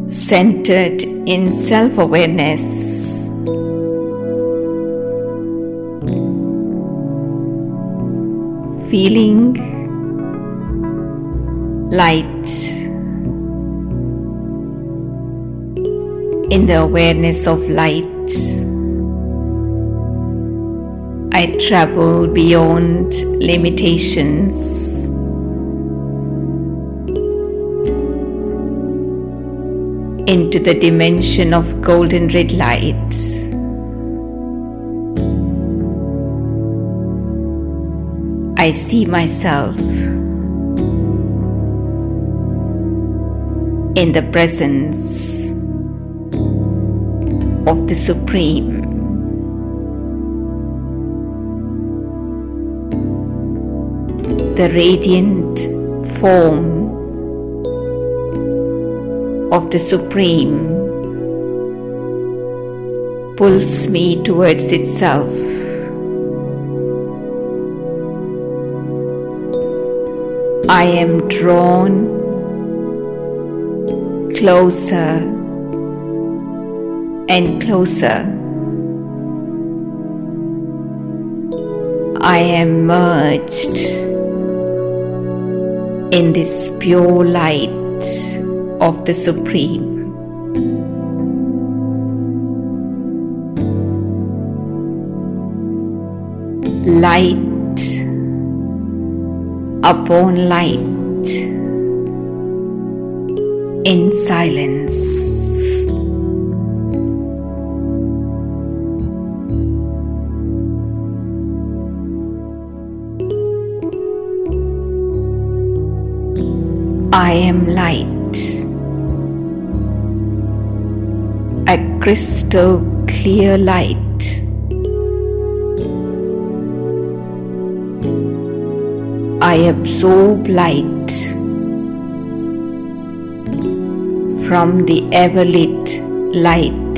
centered in self-awareness. Feeling light in the awareness of light. I travel beyond limitations. Into the dimension of golden red light. I see myself in the presence of the Supreme. The radiant form of the Supreme pulls me towards itself. I am drawn closer and closer. I am merged in this pure light of the Supreme. Light upon light in silence. I am light, a crystal clear light. I absorb light from the ever-lit light.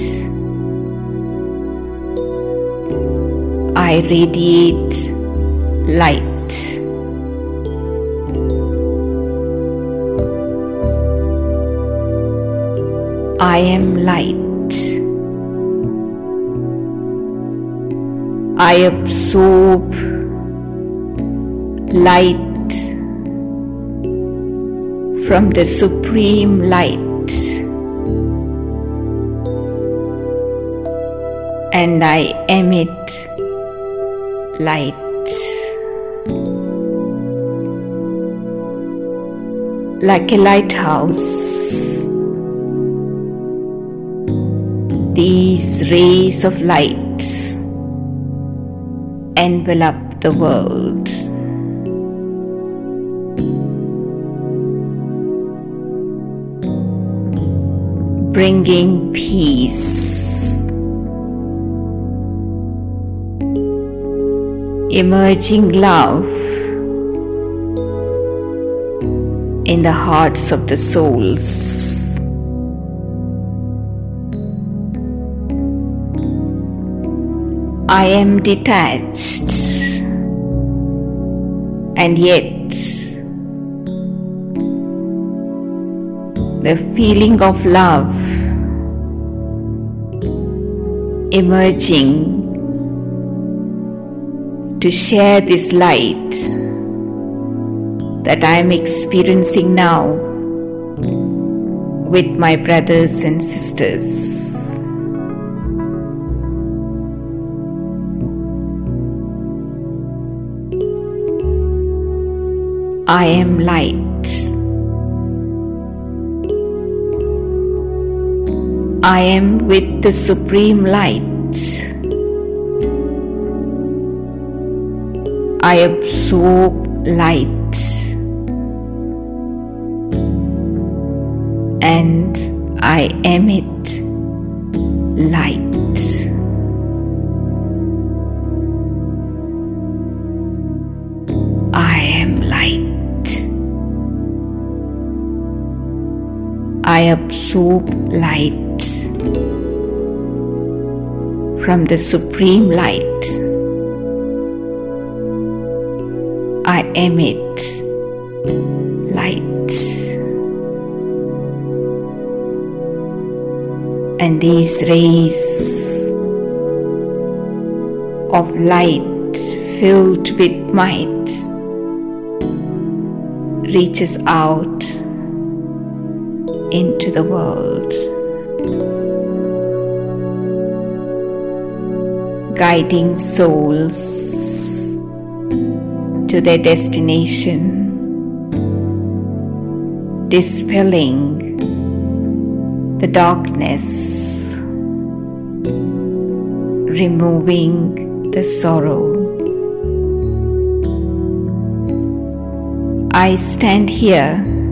I radiate light. I am light. I absorb light from the Supreme Light, and I emit light. Like a lighthouse, these rays of light envelop the world. Bringing peace, emerging love in the hearts of the souls. I am detached, and yet the feeling of love emerging to share this light that I am experiencing now with my brothers and sisters. I am light. I am with the Supreme Light. I absorb light and I emit light. I am light. I absorb light from the Supreme Light. I emit light. And these rays of light filled with might reaches out into the world, guiding souls to their destination, dispelling the darkness, removing the sorrow. I stand here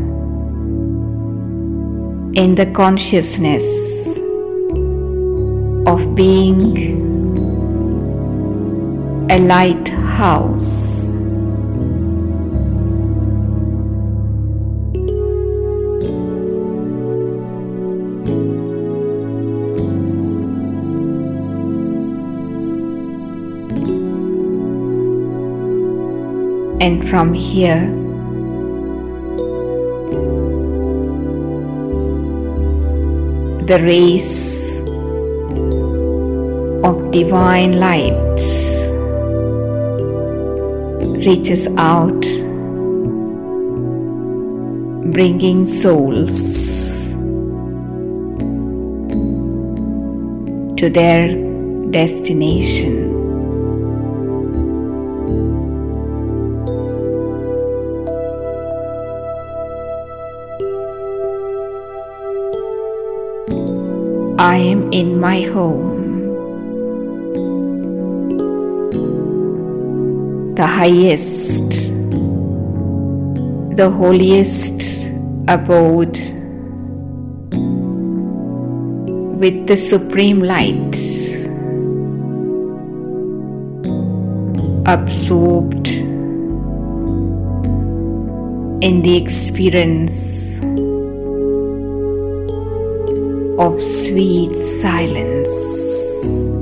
in the consciousness of being a lighthouse. And from here, the rays of divine light reaches out, bringing souls to their destination. I am in my home, the highest, the holiest abode with the supreme light, absorbed in the experience of sweet silence.